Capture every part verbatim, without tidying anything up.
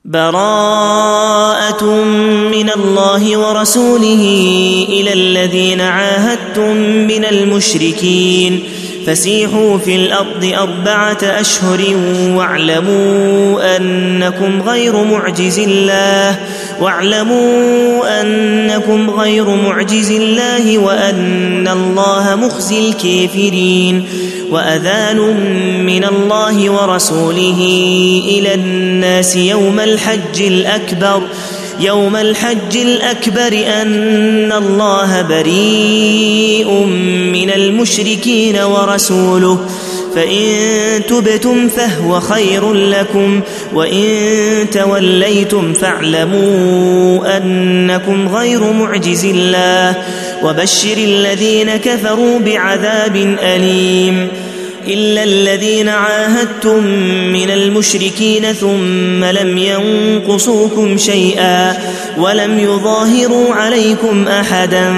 براءة من الله ورسوله إلى الذين عاهدتم من المشركين فسيحوا في الأرض أربعة أشهر واعلموا أنكم غير معجز الله واعلموا أنكم غير معجز الله وأن الله مخزي الكافرين وأذان من الله ورسوله إلى الناس يوم الحج الأكبر يوم الحج الأكبر أن الله بريء من المشركين ورسوله فإن تبتم فهو خير لكم وإن توليتم فاعلموا أنكم غير معجز الله وبشر الذين كفروا بعذاب أليم إلا الذين عاهدتم من المشركين ثم لم ينقصوكم شيئا ولم يظاهروا عليكم أحدا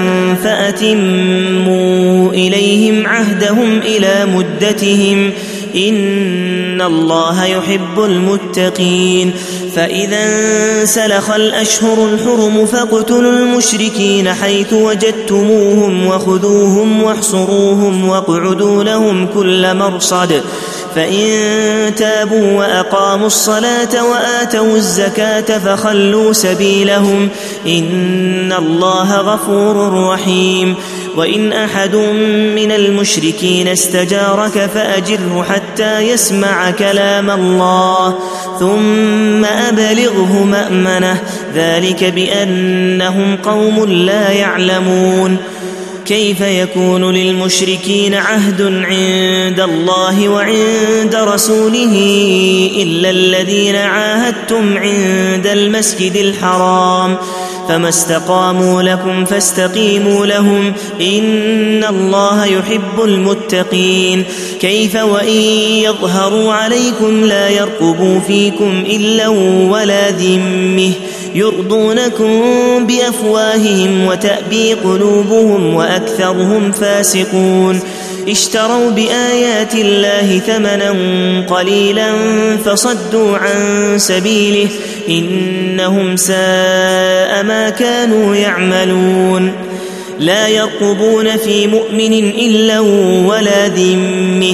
فأتموا إليهم عهدهم إلى مدتهم إن الله يحب المتقين فإذا انسلخ الأشهر الحرم فاقتلوا المشركين حيث وجدتموهم وخذوهم واحصروهم واقعدوا لهم كل مرصد فإن تابوا وأقاموا الصلاة وآتوا الزكاة فخلوا سبيلهم إن الله غفور رحيم وإن أحد من المشركين استجارك فأجره حتى يسمع كلام الله ثم أبلغه مأمنه ذلك بأنهم قوم لا يعلمون كيف يكون للمشركين عهد عند الله وعند رسوله إلا الذين عاهدتم عند المسجد الحرام فما استقاموا لكم فاستقيموا لهم إن الله يحب المتقين كيف وإن يظهروا عليكم لا يرقبوا فيكم إلا ولا ذمة يرضونكم بأفواههم وتأبي قلوبهم وأكثرهم فاسقون اشتروا بآيات الله ثمنا قليلا فصدوا عن سبيله إنهم ساء ما كانوا يعملون لا يرقبون في مؤمن إلا ولا ذمة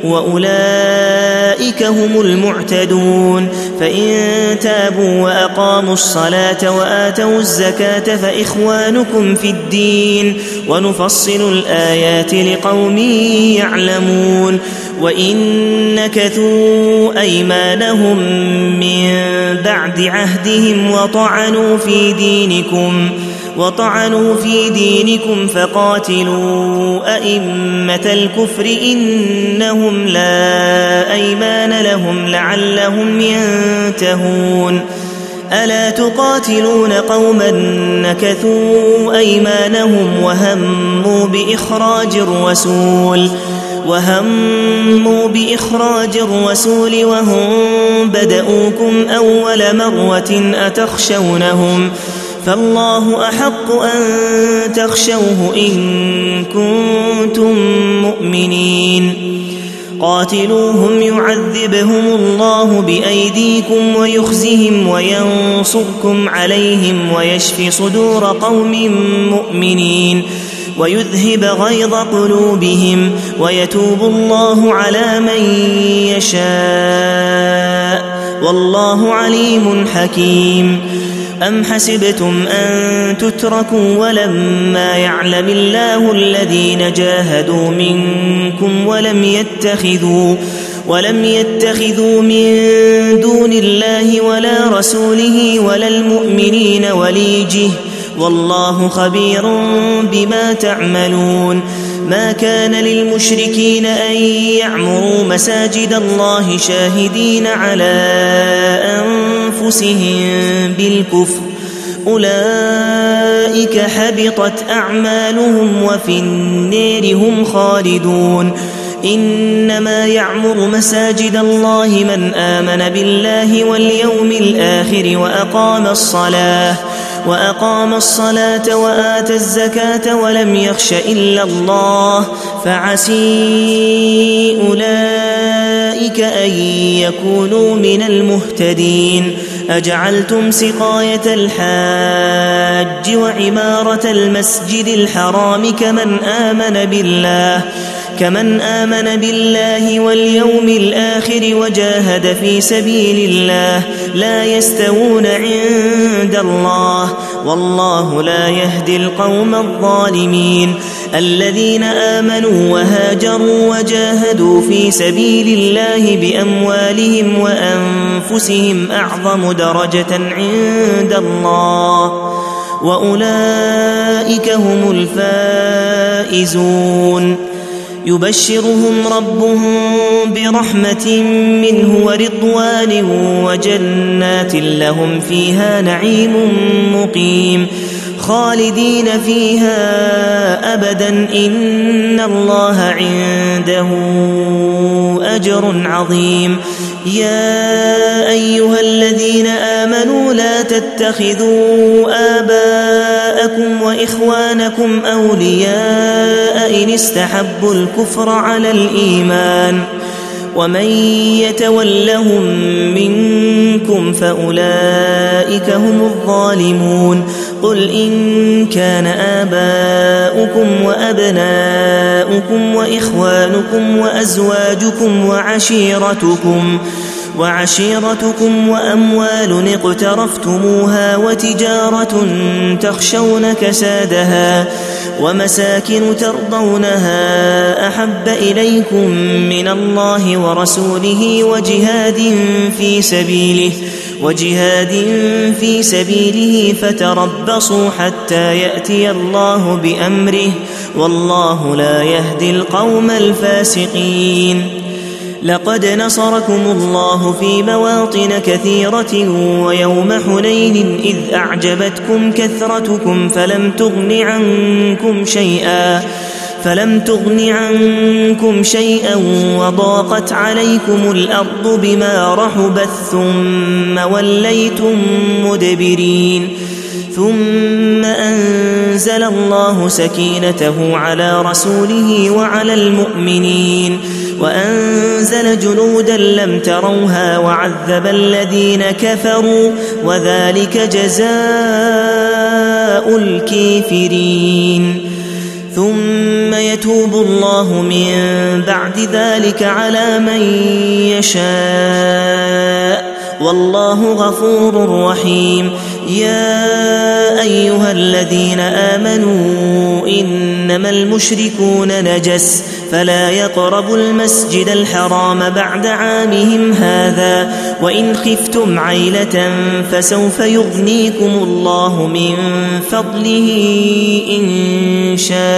وأولئك هم المعتدون فإن تابوا وأقاموا الصلاة وآتوا الزكاة فإخوانكم في الدين ونفصل الآيات لقوم يعلمون وإن نكثوا أيمانهم من بعد عهدهم وطعنوا في دينكم وطعنوا في دينكم فقاتلوا أئمة الكفر إنهم لا أيمان لهم لعلهم ينتهون ألا تقاتلون قوما نكثوا أيمانهم وهموا بإخراج الرسول وهموا بإخراج الرسول وهم بدؤوكم أول مرة أتخشونهم فالله أحق أن تخشوه إن كنتم مؤمنين قاتلوهم يعذبهم الله بأيديكم ويخزهم وينصركم عليهم ويشفي صدور قوم مؤمنين ويذهب غيظ قلوبهم ويتوب الله على من يشاء والله عليم حكيم أم حسبتم أن تتركوا ولما يعلم الله الذين جاهدوا منكم ولم يتخذوا ولم يتخذوا من دون الله ولا رسوله ولا المؤمنين وليجه والله خبير بما تعملون ما كان للمشركين أن يعمروا مساجد الله شاهدين على أنفسهم بالكفر أولئك حبطت أعمالهم وفي النار هم خالدون إنما يعمر مساجد الله من آمن بالله واليوم الآخر وأقام الصلاة وأقام الصلاة وآتى الزكاة ولم يخش إلا الله فعسي أولئك أن يكونوا من المهتدين أجعلتم سقاية الحاج وعمارة المسجد الحرام كمن آمن بالله كمن آمن بالله واليوم الآخر وجاهد في سبيل الله لا يستوون عند الله والله لا يهدي القوم الظالمين الذين آمنوا وهاجروا وجاهدوا في سبيل الله بأموالهم وأنفسهم أعظم درجة عند الله وأولئك هم الفائزون يبشرهم ربهم برحمة منه ورضوان وجنات لهم فيها نعيم مقيم خالدين فيها أبدا إن الله عنده أجر عظيم يا أيها الذين آمنوا لا تتخذوا آباءكم وإخوانكم أولياء إن استحبوا الكفر على الإيمان ومن يتولهم منكم فأولئك هم الظالمون قل إن كان آباؤكم وأبناؤكم وإخوانكم وأزواجكم وعشيرتكم وعشيرتكم وأموال اقترفتموها وتجارة تخشون كسادها ومساكن ترضونها أحب إليكم من الله ورسوله وجهاد في سبيله وجهاد في سبيله فتربصوا حتى يأتي الله بأمره والله لا يهدي القوم الفاسقين لقد نصركم الله في مواطن كثيرة ويوم حنين إذ أعجبتكم كثرتكم فلم تغن عنكم شيئا فلم تغن عنكم شيئا وضاقت عليكم الأرض بما رحبت ثم وليتم مدبرين ثم أنزل الله سكينته على رسوله وعلى المؤمنين وأنزل جنودا لم تروها وعذب الذين كفروا وذلك جزاء الكافرين ثم يتوب الله من بعد ذلك على من يشاء والله غفور رحيم يا أيها الذين آمنوا إنما المشركون نجس فلا يقربوا المسجد الحرام بعد عامهم هذا وإن خفتم عيلة فسوف يغنيكم الله من فضله إن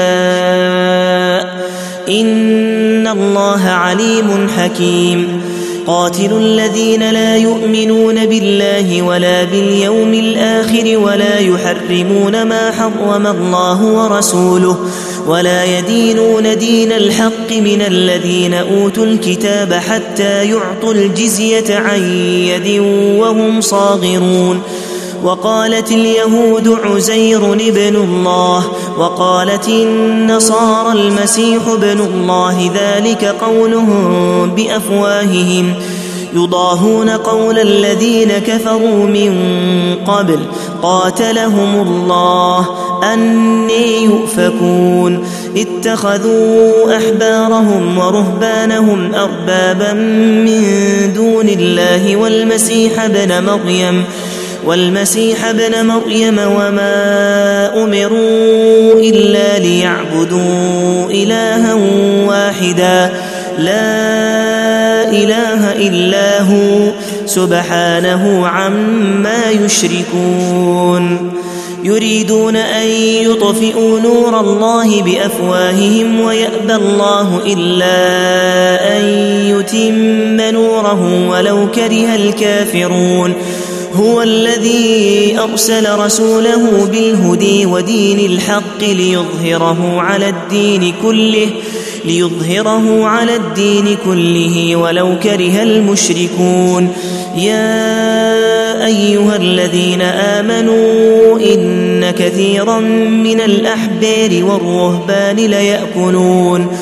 شاء إن الله عليم حكيم قاتلوا الذين لا يؤمنون بالله ولا باليوم الآخر ولا يحرمون ما حرم الله ورسوله ولا يدينون دين الحق من الذين أوتوا الكتاب حتى يعطوا الجزية عن يد وهم صاغرون وقالت اليهود عزير ابن الله وقالت النصارى المسيح ابن الله ذلك قولهم بأفواههم يضاهون قول الذين كفروا من قبل قاتلهم الله أني يؤفكون اتخذوا أحبارهم ورهبانهم أربابا من دون الله والمسيح ابن مريم والمسيح ابن مريم وما أمروا إلا ليعبدوا إلها واحدا لا إله إلا هو سبحانه عما يشركون يريدون أن يطفئوا نور الله بأفواههم ويأبى الله إلا أن يتم نوره ولو كره الكافرون هو الذي أرسل رسوله بالهدى ودين الحق ليظهره على الدين كله ليظهره على الدين كله ولو كره المشركون يا أيها الذين آمنوا إن كثيرا من الأحبار والرهبان ليأكلون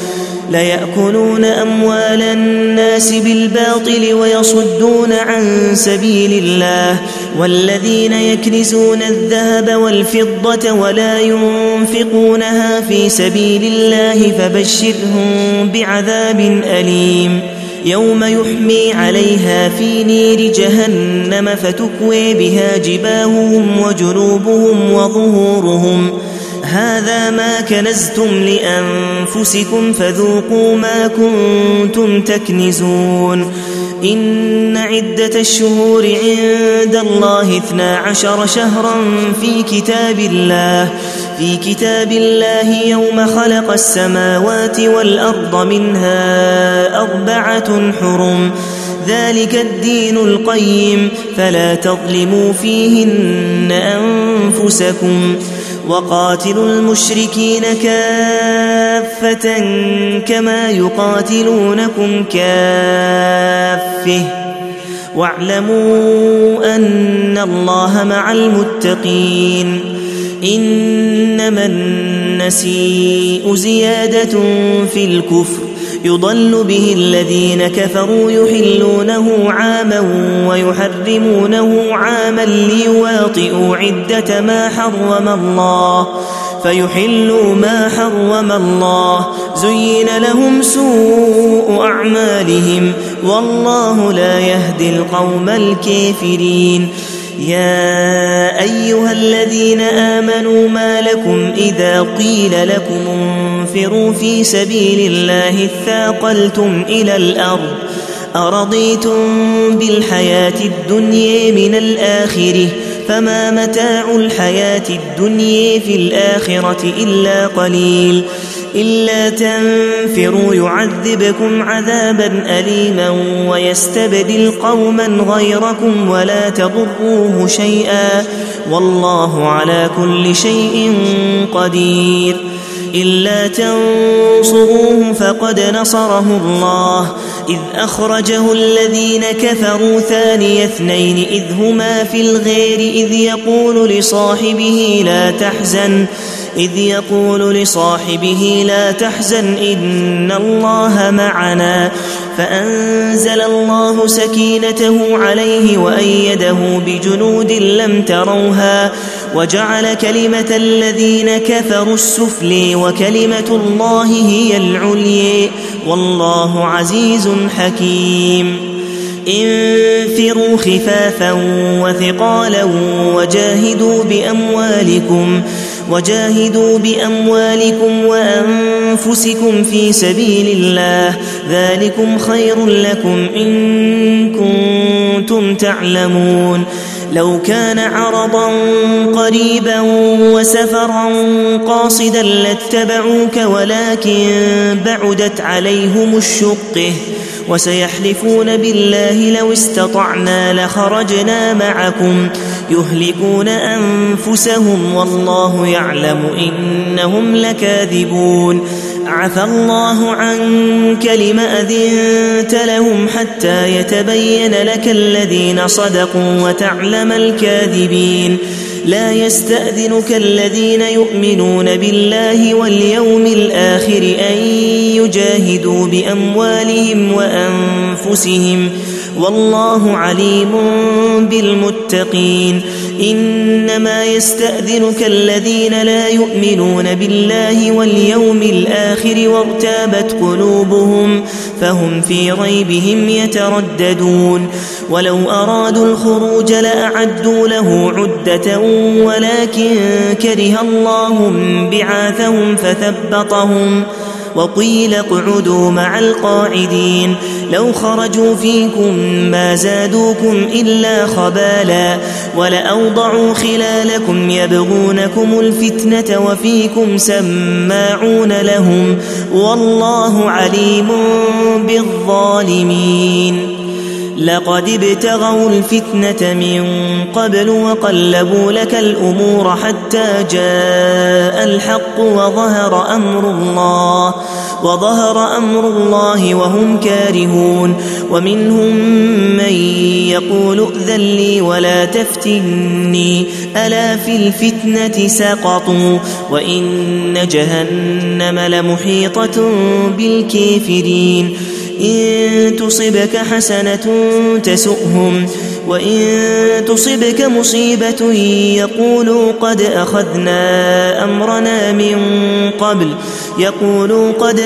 ليأكلون أموال الناس بالباطل ويصدون عن سبيل الله والذين يكنزون الذهب والفضة ولا ينفقونها في سبيل الله فبشرهم بعذاب أليم يوم يحمي عليها في نير جهنم فتكوي بها جباههم وجنوبهم وظهورهم هذا ما كنزتم لأنفسكم فذوقوا ما كنتم تكنزون إن عدة الشهور عند الله اثنا عشر شهرا في كتاب الله في كتاب الله يوم خلق السماوات والأرض منها أربعة حرم ذلك الدين القيم فلا تظلموا فيهن أنفسكم وقاتلوا المشركين كافة كما يقاتلونكم كافة واعلموا أن الله مع المتقين إنما النسيء زيادة في الكفر يضل به الذين كفروا يحلونه عاما ويحرمونه عاما ليواطئوا عدة ما حرم الله فيحلوا ما حرم الله زين لهم سوء أعمالهم والله لا يهدي القوم الكافرين يا أيها الذين آمنوا ما لكم إذا قيل لكم انفروا في سبيل الله اثاقلتم إلى الأرض أرضيتم بالحياة الدنيا من الآخرة فما متاع الحياة الدنيا في الآخرة إلا قليل إلا تنفروا يعذبكم عذابا أليما ويستبدل قوما غيركم ولا تضروه شيئا والله على كل شيء قدير إلا تنصروه فقد نصره الله إذ أخرجه الذين كفروا ثاني اثنين إذ هما في الغير إذ يقول لصاحبه لا تحزن إذ يقول لصاحبه لا تحزن إن الله معنا فأنزل الله سكينته عليه وأيده بجنود لم تروها وجعل كلمة الذين كفروا السفلي وكلمة الله هي العليا والله عزيز حكيم انفروا خفافا وثقالا وجاهدوا بأموالكم وجاهدوا بأموالكم وأنفسكم في سبيل الله ذلكم خير لكم إن كنتم تعلمون لو كان عرضا قريبا وسفرا قاصدا لاتبعوك ولكن بعدت عليهم الشقة وسيحلفون بالله لو استطعنا لخرجنا معكم يهلكون أنفسهم والله يعلم إنهم لكاذبون عفى الله عنك لم أذنت لهم حتى يتبين لك الذين صدقوا وتعلم الكاذبين لا يستأذنك الذين يؤمنون بالله واليوم الآخر أن يجاهدوا بأموالهم وأنفسهم والله عليم بالمتقين إنما يستأذنك الذين لا يؤمنون بالله واليوم الآخر وارتابت قلوبهم فهم في ريبهم يترددون ولو أرادوا الخروج لأعدوا له عدة ولكن كره الله بعاثهم فثبطهم وقيل اقعدوا مع القاعدين لو خرجوا فيكم ما زادوكم إلا خبالا ولأوضعوا خلالكم يبغونكم الفتنة وفيكم سماعون لهم والله عليم بالظالمين لقد ابتغوا الفتنة من قبل وقلبوا لك الأمور حتى جاء الحق وظهر أمر الله وظهر أمر الله وهم كارهون ومنهم من يقول ائذن لي ولا تفتني ألا في الفتنة سقطوا وإن جهنم لمحيطة بالكافرين إن تصبك حسنة تسؤهم وإن تصبك مصيبة يقولوا قد أخذنا أمرنا من قبل يقولوا قد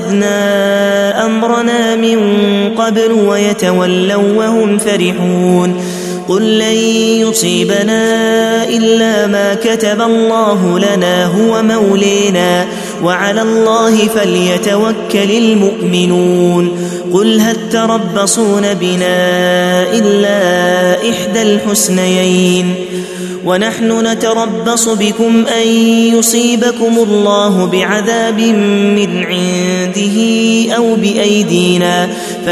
أخذنا أمرنا من قبل ويتولوا وهم فرحون قل لن يصيبنا إلا ما كتب الله لنا هو مولينا وعلى الله فليتوكل المؤمنون قل هل تربصون بنا إلا إحدى الحسنيين ونحن نتربص بكم أن يصيبكم الله بعذاب من عنده أو بأيدينا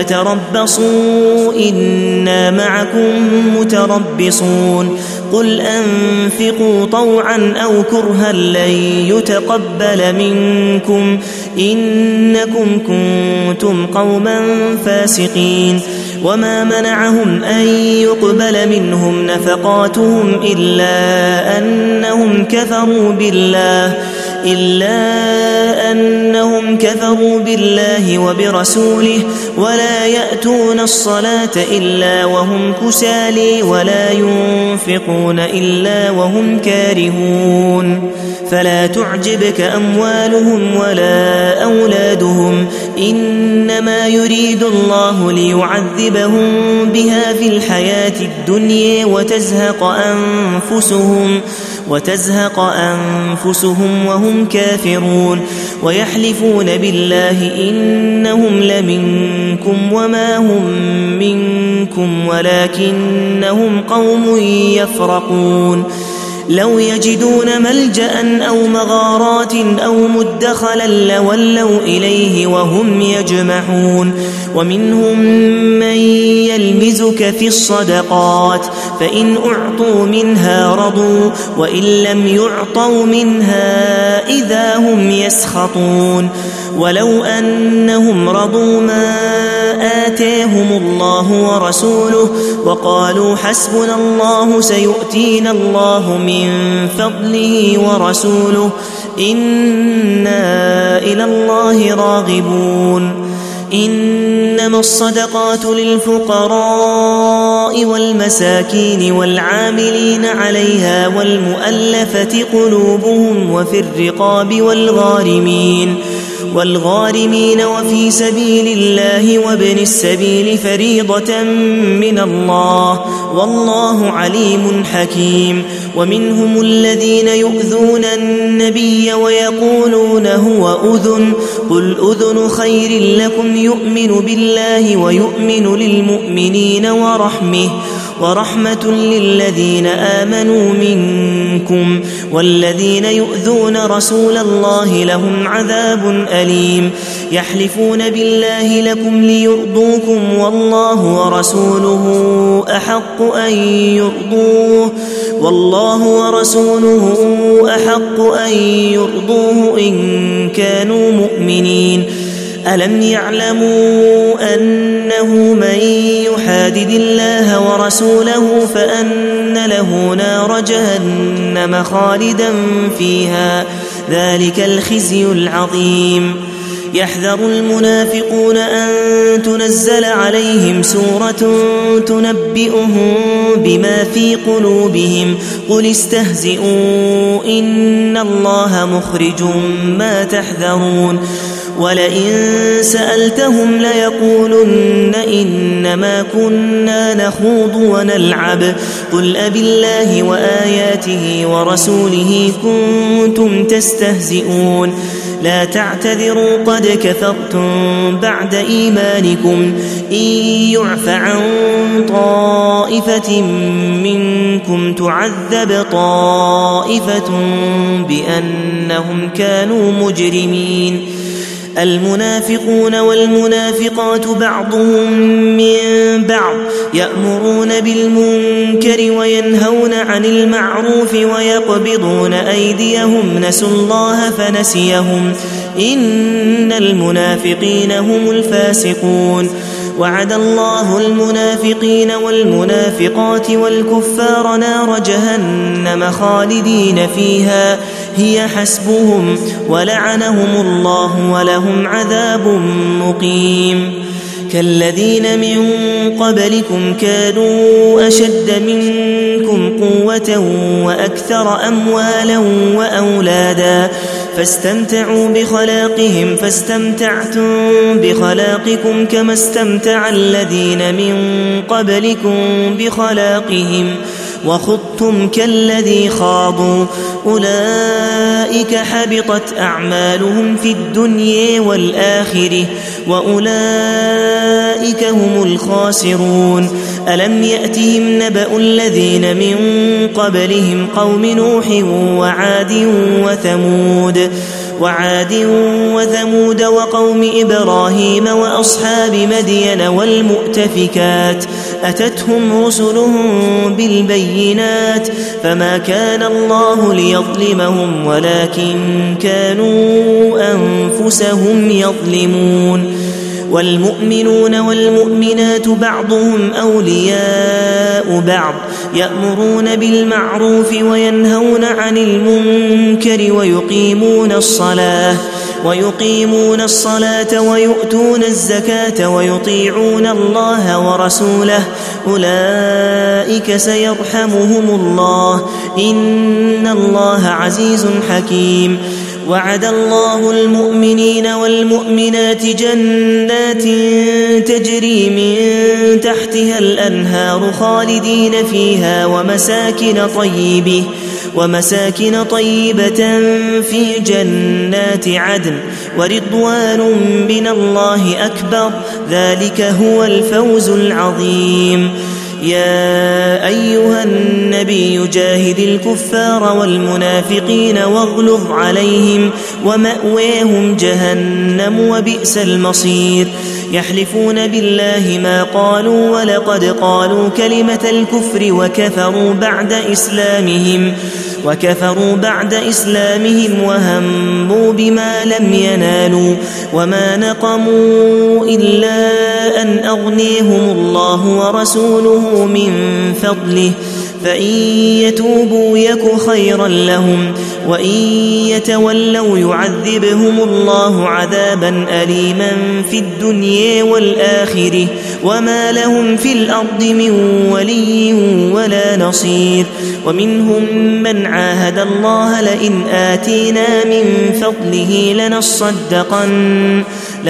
فتربصوا إنا معكم متربصون قل أنفقوا طوعا أو كرها لن يتقبل منكم إنكم كنتم قوما فاسقين وما منعهم أن يقبل منهم نفقاتهم إلا أنهم كفروا بالله إلا أنهم كفروا بالله وبرسوله ولا يأتون الصلاة إلا وهم كسالى ولا ينفقون إلا وهم كارهون فلا تعجبك أموالهم ولا أولادهم إنما يريد الله ليعذبهم بها في الحياة الدنيا وتزهق أنفسهم وتزهق أنفسهم وهم كافرون ويحلفون بالله إنهم لمنكم وما هم منكم ولكنهم قوم يفرقون لو يجدون ملجأ أو مغارات أو مدخلا لولوا إليه وهم يجمحون ومنهم من يلمزك في الصدقات فإن أعطوا منها رضوا وإن لم يعطوا منها إذا هم يسخطون ولو أنهم رضوا ما آتاهم الله ورسوله وقالوا حسبنا الله سيؤتينا الله من فضله ورسوله إنا إلى الله راغبون إنما الصدقات للفقراء والمساكين والعاملين عليها والمؤلفة قلوبهم وفي الرقاب والغارمين والغارمين وفي سبيل الله وابن السبيل فريضة من الله والله عليم حكيم ومنهم الذين يؤذون النبي ويقولون هو أذن قل أذن خير لكم يؤمن بالله ويؤمن للمؤمنين ورحمه ورحمة للذين آمنوا منكم والذين يؤذون رسول الله لهم عذاب أليم يحلفون بالله لكم ليرضوكم والله ورسوله أحق أن يرضوه والله ورسوله أحق أن يرضوه إن كانوا مؤمنين ألم يعلموا أنه من يحادد الله ورسوله فأن له نار جهنم خالدا فيها ذلك الخزي العظيم يحذر المنافقون أن تنزل عليهم سورة تنبئهم بما في قلوبهم قل استهزئوا إن الله مخرج ما تحذرون ولئن سألتهم ليقولن إنما كنا نخوض ونلعب قل أبالله وآياته ورسوله كنتم تستهزئون لا تعتذروا قد كفرتم بعد إيمانكم إن يعف عن طائفة منكم تعذب طائفة بأنهم كانوا مجرمين المنافقون والمنافقات بعضهم من بعض يأمرون بالمنكر وينهون عن المعروف ويقبضون أيديهم نسوا الله فنسيهم إن المنافقين هم الفاسقون وعد الله المنافقين والمنافقات والكفار نار جهنم خالدين فيها هي حسبهم ولعنهم الله ولهم عذاب مقيم كالذين من قبلكم كانوا أشد منكم قوة وأكثر أموالا وأولادا فاستمتعوا بخلاقهم فاستمتعتم بخلاقكم كما استمتع الذين من قبلكم بخلاقهم وخضتم كالذي خاضوا أولئك حبطت أعمالهم في الدنيا والآخرة وأولئك هم الخاسرون ألم يأتهم نبأ الذين من قبلهم قوم نوح وعاد وثمود وعاد وثمود وقوم إبراهيم وأصحاب مدين والمؤتفكات أتتهم رسلهم بالبينات فما كان الله ليظلمهم ولكن كانوا أنفسهم يظلمون والمؤمنون والمؤمنات بعضهم أولياء بعض يأمرون بالمعروف وينهون عن المنكر ويقيمون الصلاة ويقيمون الصلاة ويؤتون الزكاة ويطيعون الله ورسوله أولئك سيرحمهم الله إن الله عزيز حكيم وعد الله المؤمنين والمؤمنات جنات تجري من تحتها الأنهار خالدين فيها ومساكن طيبة ومساكن طيبة في جنات عدن ورضوان من الله أكبر ذلك هو الفوز العظيم يا أيها النبي جاهد الكفار والمنافقين واغلظ عليهم ومأواهم جهنم وبئس المصير يحلفون بالله ما قالوا ولقد قالوا كلمة الكفر وكفروا بعد إسلامهم وكفروا بعد إسلامهم وهموا بما لم ينالوا وما نقموا إلا أن أغنيهم الله ورسوله من فضله فإن يتوبوا يك خيرا لهم وإن يتولوا يعذبهم الله عذابا أليما في الدنيا والآخرة وما لهم في الأرض من ولي ولا نصير ومنهم من عاهد الله لئن آتينا من فضله لنصدقن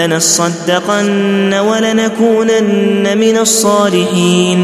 لنصدقن ولنكونن من الصالحين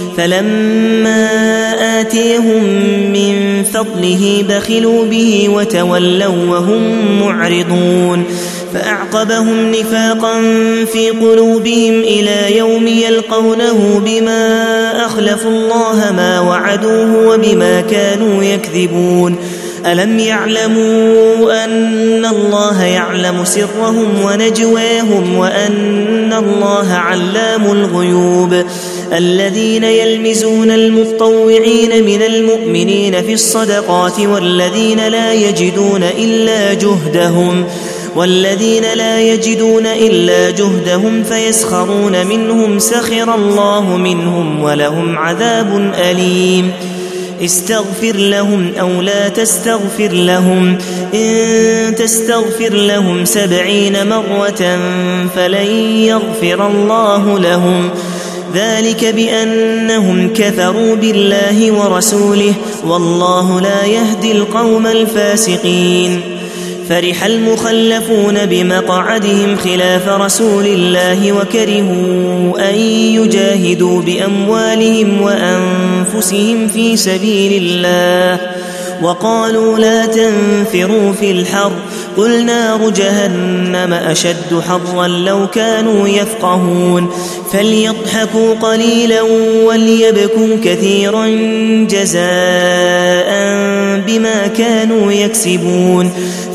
فلما آتيهم من فضله بخلوا به وتولوا وهم معرضون فأعقبهم نفاقا في قلوبهم إلى يوم يلقونه بما أخلفوا الله ما وعدوه وبما كانوا يكذبون ألم يعلموا أن الله يعلم سرهم ونجواهم وأن الله علام الغيوب الذين يلمزون المتطوعين من المؤمنين في الصدقات والذين لا يجدون إلا جهدهم والذين لا يجدون إلا جهدهم فيسخرون منهم سخر الله منهم ولهم عذاب أليم استغفر لهم أو لا تستغفر لهم إن تستغفر لهم سبعين مرة فلن يغفر الله لهم ذلك بأنهم كفروا بالله ورسوله والله لا يهدي القوم الفاسقين فرح المخلفون بمقعدهم خلاف رسول الله وكرهوا أن يجاهدوا بأموالهم وأنفسهم في سبيل الله وقالوا لا تنفروا في الحر قل نار جهنم أشد حرا لو كانوا يفقهون فليضحكوا قليلا وليبكوا كثيرا جزاء بما كانوا يكسبون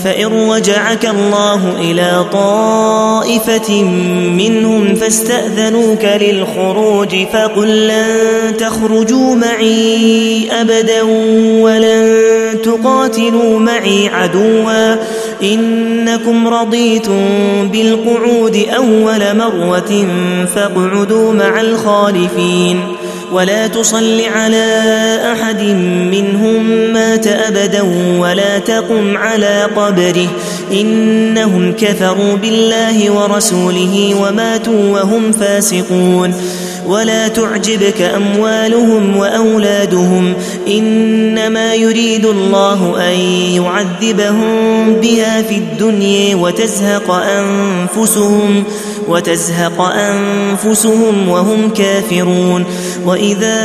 فإن رجعك الله إلى طائفة منهم فاستأذنوك للخروج فقل لن تخرجوا معي أبدا ولن تقاتلوا معي عدوا إنكم رضيتم بالقعود أول مرة فاقعدوا مع الخالفين ولا تصل على أحد منهم مات أبدا ولا تقم على قبره إنهم كفروا بالله ورسوله وماتوا وهم فاسقون ولا تعجبك أموالهم وأولادهم إنما يريد الله أن يعذبهم بها في الدنيا وتزهق أنفسهم وتزهق أنفسهم وهم كافرون وإذا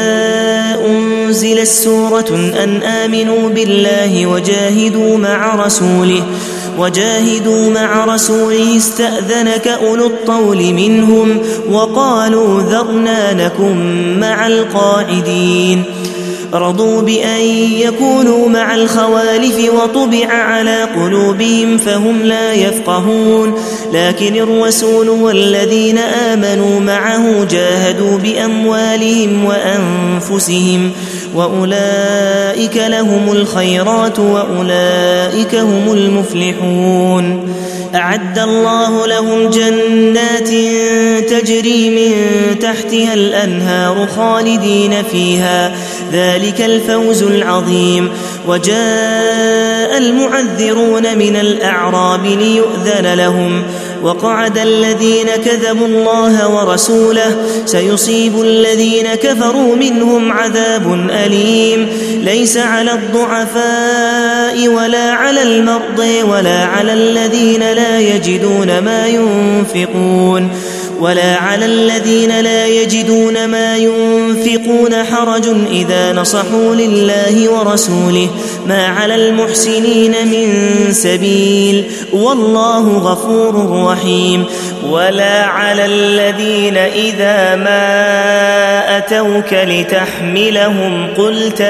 أنزلت سورة أن آمنوا بالله وجاهدوا مع رسوله وجاهدوا مع رسوله استأذنك أولو الطول منهم وقالوا ذرنا نكن مع القاعدين رضوا بأن يكونوا مع الخوالف وطبع على قلوبهم فهم لا يفقهون لكن الرسول والذين آمنوا معه جاهدوا بأموالهم وأنفسهم وأولئك لهم الخيرات وأولئك هم المفلحون أعد الله لهم جنات تجري من تحتها الأنهار خالدين فيها ذلك الفوز العظيم وجاء المعذرون من الأعراب ليؤذن لهم وقعد الذين كذبوا الله ورسوله سيصيب الذين كفروا منهم عذاب أليم ليس على الضعفاء ولا على المرضى ولا على الذين لا يجدون ما ينفقون ولا على الذين لا يجدون ما ينفقون حرج إذا نصحوا لله ورسوله ما على المحسنين من سبيل والله غفور رحيم ولا على الذين إذا ما أتوك لتحملهم قلت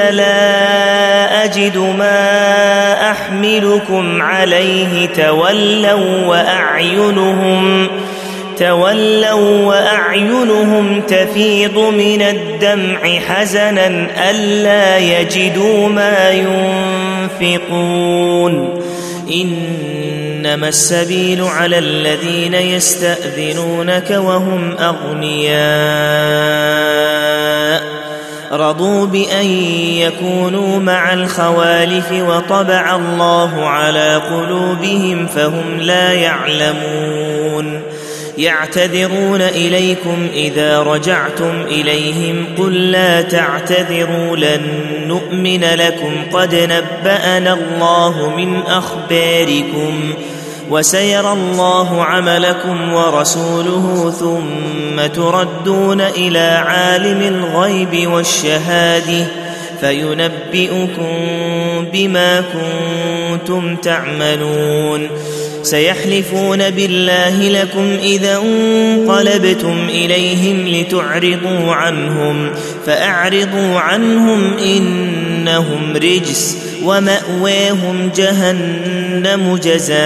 لا أجد ما أحملكم عليه تولوا وأعينهم تولوا وأعينهم تفيض من الدمع حزنا ألا يجدوا ما ينفقون إنما السبيل على الذين يستأذنونك وهم أغنياء رضوا بأن يكونوا مع الخوالف وطبع الله على قلوبهم فهم لا يعلمون يعتذرون إليكم إذا رجعتم إليهم قل لا تعتذروا لن نؤمن لكم قد نبأنا الله من أخباركم وسيرى الله عملكم ورسوله ثم تردون إلى عالم الغيب والشهادة فينبئكم بما كنتم تعملون سيحلفون بالله لكم إذا انقلبتم إليهم لتعرضوا عنهم فأعرضوا عنهم إنهم رجس ومأواهم جهنم جزاء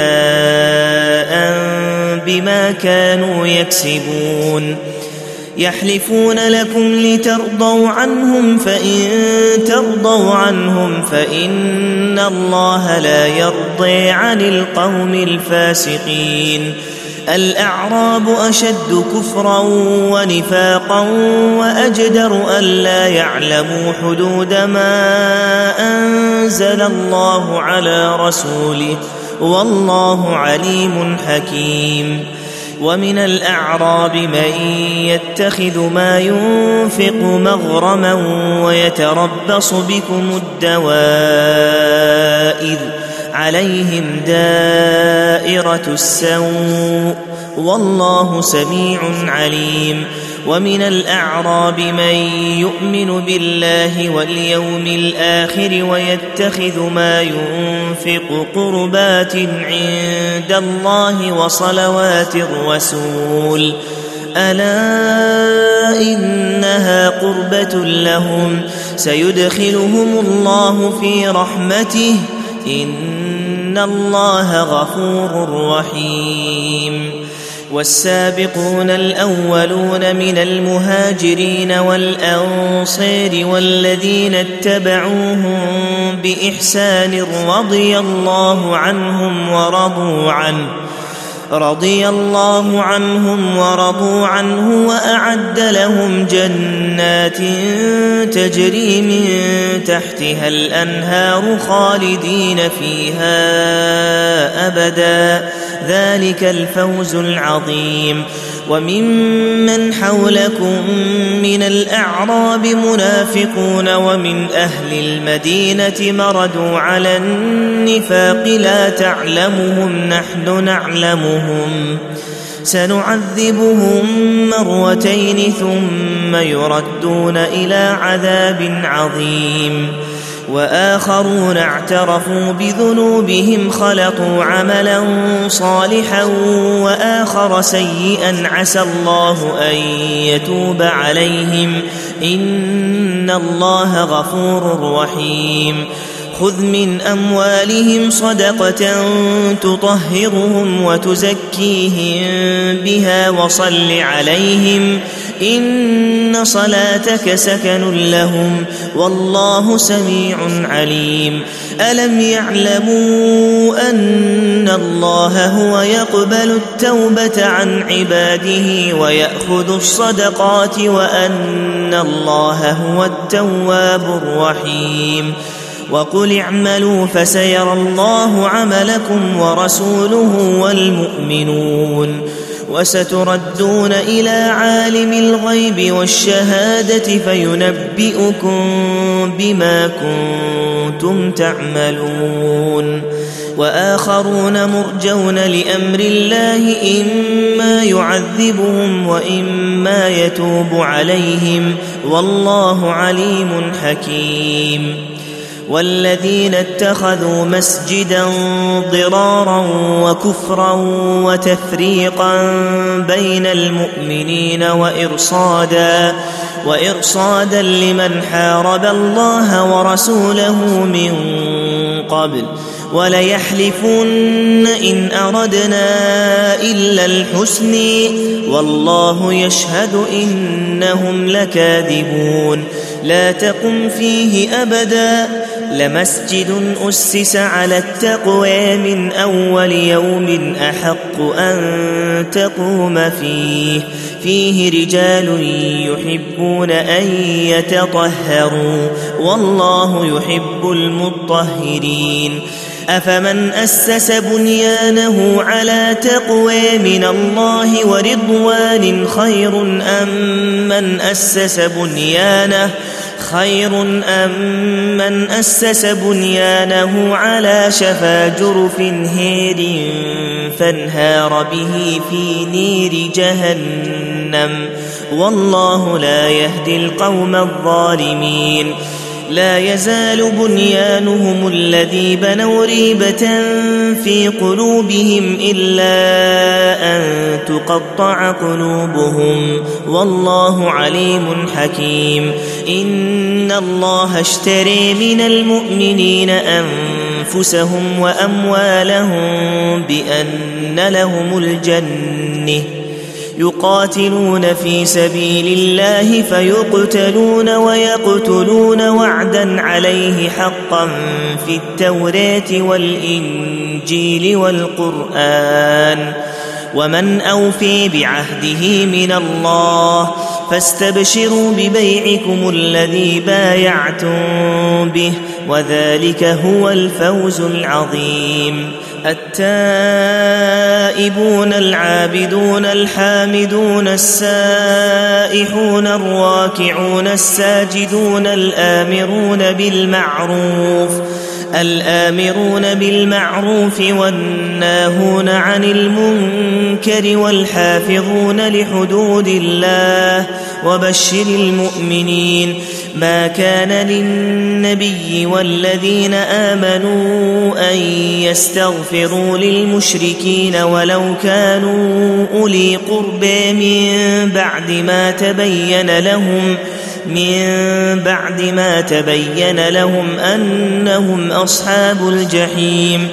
بما كانوا يكسبون يحلفون لكم لترضوا عنهم فإن ترضوا عنهم فإن الله لا يرضي عن القوم الفاسقين الأعراب أشد كفرا ونفاقا وأجدر ألا يعلموا حدود ما أنزل الله على رسوله والله عليم حكيم ومن الأعراب من يتخذ ما ينفق مغرما ويتربص بكم الدوائر عليهم دائرة السوء والله سميع عليم ومن الأعراب من يؤمن بالله واليوم الآخر ويتخذ ما ينفق قربات عند الله وصلوات الرسول ألا إنها قربة لهم سيدخلهم الله في رحمته إن إن الله غفور رحيم والسابقون الأولون من المهاجرين والأنصار والذين اتبعوهم بإحسان رضي الله عنهم ورضوا عنه رضي الله عنهم ورضوا عنه وأعد لهم جنات تجري من تحتها الأنهار خالدين فيها أبدا ذلك الفوز العظيم وممن حولكم من الأعراب منافقون ومن أهل المدينة مردوا على النفاق لا تعلمهم نحن نعلمهم سنعذبهم مرتين ثم يردون إلى عذاب عظيم وآخرون اعترفوا بذنوبهم خلطوا عملا صالحا وآخر سيئا عسى الله أن يتوب عليهم إن الله غفور رحيم خذ من أموالهم صدقة تطهرهم وتزكيهم بها وصل عليهم إن صلاتك سكن لهم والله سميع عليم ألم يعلموا أن الله هو يقبل التوبة عن عباده ويأخذ الصدقات وأن الله هو التواب الرحيم وقل اعملوا فسيرى الله عملكم ورسوله والمؤمنون وستردون إلى عالم الغيب والشهادة فينبئكم بما كنتم تعملون وآخرون مرجون لأمر الله إما يعذبهم وإما يتوب عليهم والله عليم حكيم والذين اتخذوا مسجدا ضرارا وكفرا وتفريقا بين المؤمنين وإرصادا وإرصادا لمن حارب الله ورسوله من قبل وليحلفن إن أردنا إلا الحسن والله يشهد إنهم لكاذبون لا تقم فيه أبدا لمسجد أسس على التقوى من أول يوم أحق أن تقوم فيه فيه رجال يحبون أن يتطهروا والله يحب المطهرين أفمن أسس بنيانه على تقوى من الله ورضوان خير أم من أسس بنيانه خير أم من أسس بنيانه على شفا جرف هير فانهار به في نير جهنم والله لا يهدي القوم الظالمين لا يزال بنيانهم الذي بنوا ريبة في قلوبهم إلا أن تقطع قلوبهم والله عليم حكيم إن الله اشتري من المؤمنين أنفسهم وأموالهم بأن لهم الجنة يقاتلون في سبيل الله فيقتلون ويقتلون وعدا عليه حقا في التوراة والإنجيل والقرآن ومن أوفي بعهده من الله فاستبشروا ببيعكم الذي بايعتم به وذلك هو الفوز العظيم التائبون العابدون الحامدون السائحون الراكعون الساجدون الآمرون بالمعروف الآمرون بالمعروف والناهون عن المنكر والحافظون لحدود الله وبشر المؤمنين ما كان للنبي والذين آمنوا أن يستغفروا للمشركين ولو كانوا أولي قربى من بعد ما تبين لهم من بعد ما تبين لهم أنهم أصحاب الجحيم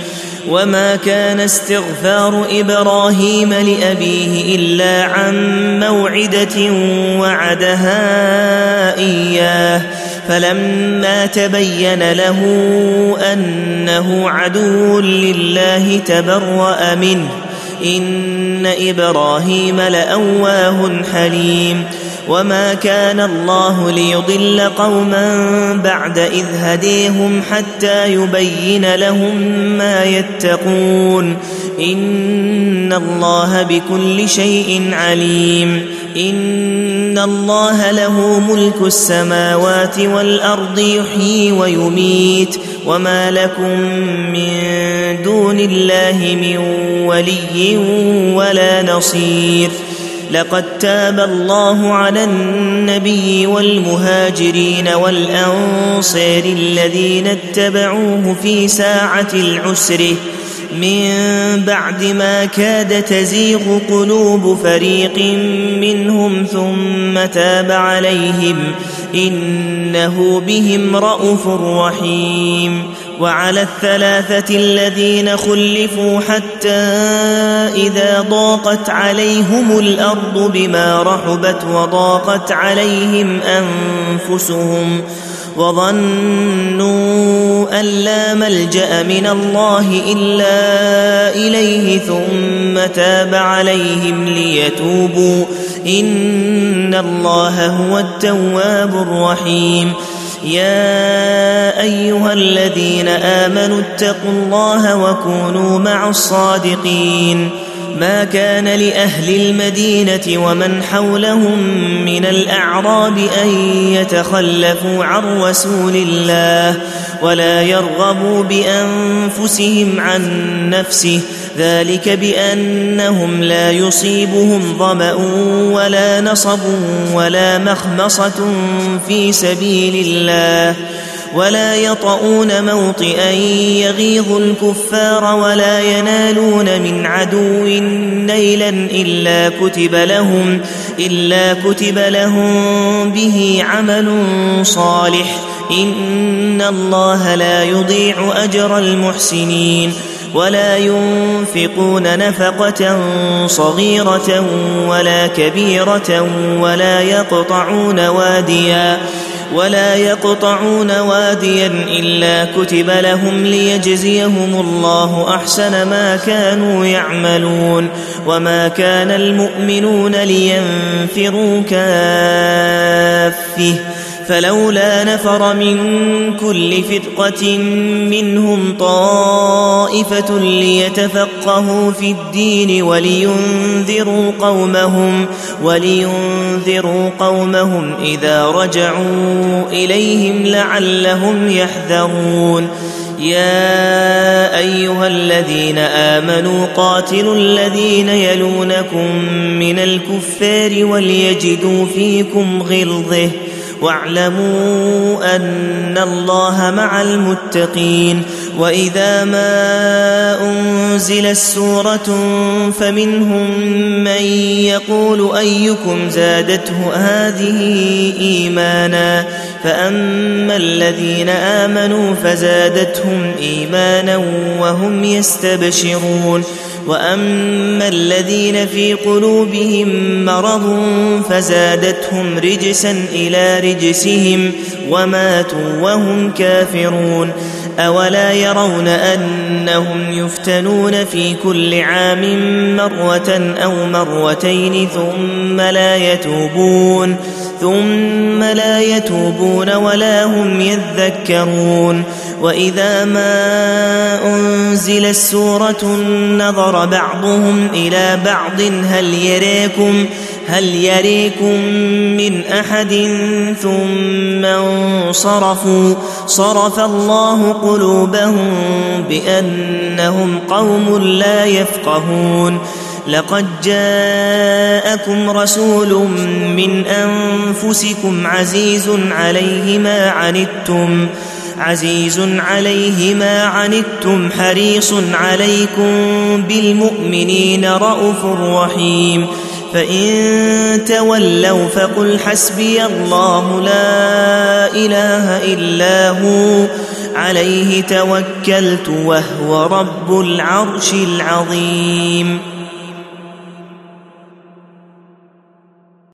وما كان استغفار إبراهيم لأبيه إلا عن موعدة وعدها إياه فلما تبين له أنه عدو لله تبرأ منه إن إبراهيم لأواه حليم وما كان الله ليضل قوما بعد إذ هديهم حتى يبين لهم ما يتقون إن الله بكل شيء عليم إن الله له ملك السماوات والأرض يحيي ويميت وما لكم من دون الله من ولي ولا نصير لقد تاب الله على النبي والمهاجرين والأنصار الذين اتبعوه في ساعة العسر من بعد ما كاد تزيغ قلوب فريق منهم ثم تاب عليهم إنه بهم رءوف رحيم وعلى الثلاثة الذين خلفوا حتى إذا ضاقت عليهم الأرض بما رحبت وضاقت عليهم أنفسهم وظنوا أن لا ملجأ من الله إلا إليه ثم تاب عليهم ليتوبوا إن الله هو التواب الرحيم يا أيها الذين آمنوا اتقوا الله وكونوا مع الصادقين ما كان لأهل المدينة ومن حولهم من الأعراب أن يتخلفوا عن رسول الله ولا يرغبوا بأنفسهم عن نفسه ذلك بأنهم لا يصيبهم ظمأ ولا نصب ولا مخمصة في سبيل الله ولا يطؤون موطئا يغيظ الكفار ولا ينالون من عدو نيلا إلا كتب لهم إلا كتب لهم به عمل صالح إن الله لا يضيع أجر المحسنين ولا ينفقون نفقة صغيرة ولا كبيرة ولا يقطعون واديا ولا يقطعون واديا إلا كتب لهم ليجزيهم الله أحسن ما كانوا يعملون وما كان المؤمنون لينفروا كافة فلولا نفر من كل فرقة منهم طائفة ليتفقهوا في الدين ولينذروا قومهم ولينذروا قومهم إذا رجعوا إليهم لعلهم يحذرون يا أيها الذين آمنوا قاتلوا الذين يلونكم من الكفار وليجدوا فيكم غلظة واعلموا أن الله مع المتقين وإذا ما أنزلت سورة فمنهم من يقول أيكم زادته هذه إيمانا فأما الذين آمنوا فزادتهم إيمانا وهم يستبشرون وأما الذين في قلوبهم مرض فزادتهم رجسا إلى رجسهم وماتوا وهم كافرون أولا يرون أنهم يفتنون في كل عام مرة أو مرتين ثم لا يتوبون ثم لا يتوبون ولا هم يذكرون وإذا ما أنزلت سورة نظر بعضهم إلى بعض هل يريكم هل يريكم من أحد ثم انصرفوا صرف الله قلوبهم بأنهم قوم لا يفقهون لقد جاءكم رسول من أنفسكم عزيز عليه ما عنتم عزيز عليه ما عنتم حريص عليكم بالمؤمنين رءوف رحيم فإن تولوا فقل حسبي الله لا إله إلا هو عليه توكلت وهو رب العرش العظيم.